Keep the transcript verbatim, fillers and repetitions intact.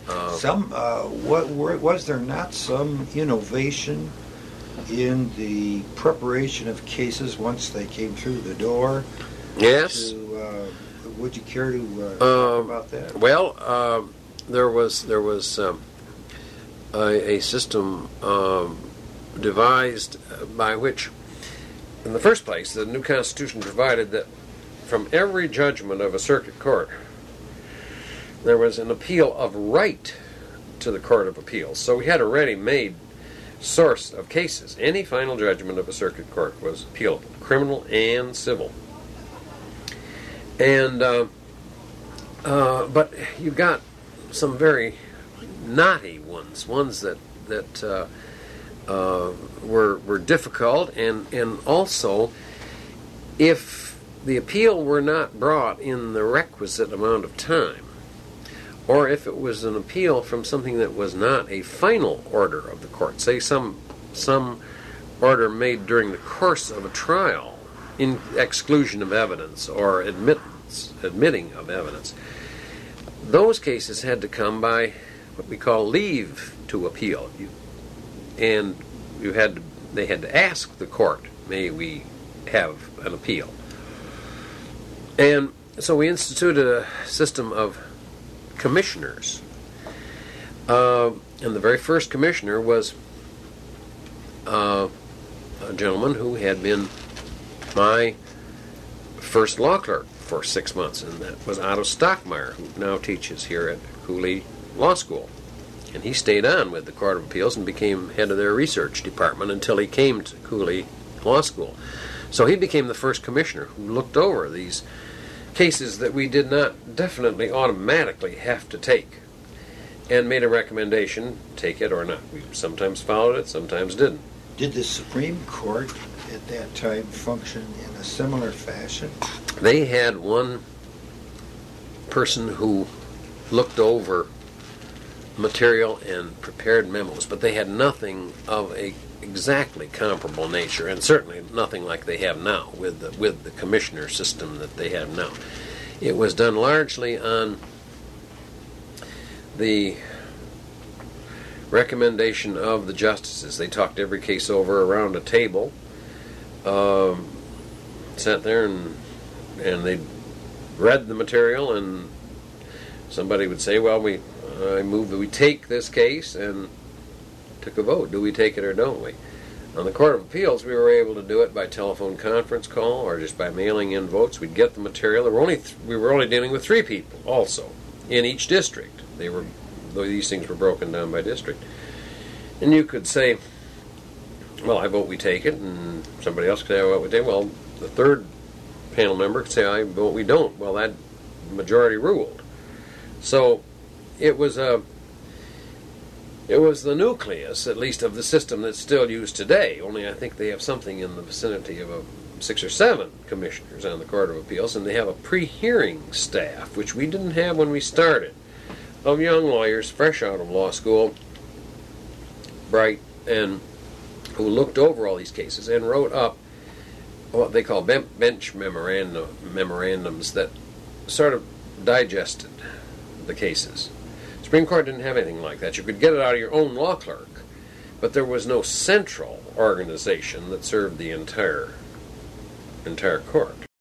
Uh, some uh, what were, was there not some innovation in the preparation of cases once they came through the door? yes. To, uh, would you care to uh, Um, talk about that? Well, uh, there was there was um, a, a system um, devised by which, in the first place, the new Constitution provided that from every judgment of a circuit court, there was an appeal of right to the Court of Appeals. So we had a ready-made source of cases. Any final judgment of a circuit court was appealable, criminal and civil. And uh, uh, but you got some very knotty ones, ones that that uh, uh, were were difficult, and and also if the appeal were not brought in the requisite amount of time, or if it was an appeal from something that was not a final order of the court, say some some order made during the course of a trial, in exclusion of evidence or admittance, admitting of evidence, those cases had to come by what we call leave to appeal. You, and you had to, they had to ask the court, may we have an appeal? And so we instituted a system of commissioners. Uh, and the very first commissioner was uh, a gentleman who had been my first law clerk for six months, and that was Otto Stockmeyer, who now teaches here at Cooley Law School. And he stayed on with the Court of Appeals and became head of their research department until he came to Cooley Law School. So he became the first commissioner who looked over these cases that we did not definitely automatically have to take, and made a recommendation, take it or not. We sometimes followed it, sometimes didn't. Did the Supreme Court at that time function in a similar fashion? They had one person who looked over material and prepared memos, but they had nothing of a exactly comparable nature, and certainly nothing like they have now with the, with the commissioner system that they have now. It was done largely on the recommendation of the justices. They talked every case over around a table, um, sat there and and they read the material, and somebody would say, well, we I move that we take this case, and took a vote. Do we take it or don't we? On the Court of Appeals, we were able to do it by telephone conference call or just by mailing in votes. We'd get the material. There were only th- we were only dealing with three people also in each district. They were these things were broken down by district. And you could say, well, I vote we take it, and somebody else could say, I vote we take it. Well, the third panel member could say, I vote we don't. Well, that majority ruled. So it was a It was the nucleus, at least, of the system that's still used today. Only I think they have something in the vicinity of a six or seven commissioners on the Court of Appeals, and they have a pre-hearing staff, which we didn't have when we started, of young lawyers fresh out of law school, bright, and who looked over all these cases and wrote up what they call bench memorandum, memorandums that sort of digested the cases. Supreme Court didn't have anything like that. You could get it out of your own law clerk, but there was no central organization that served the entire entire court.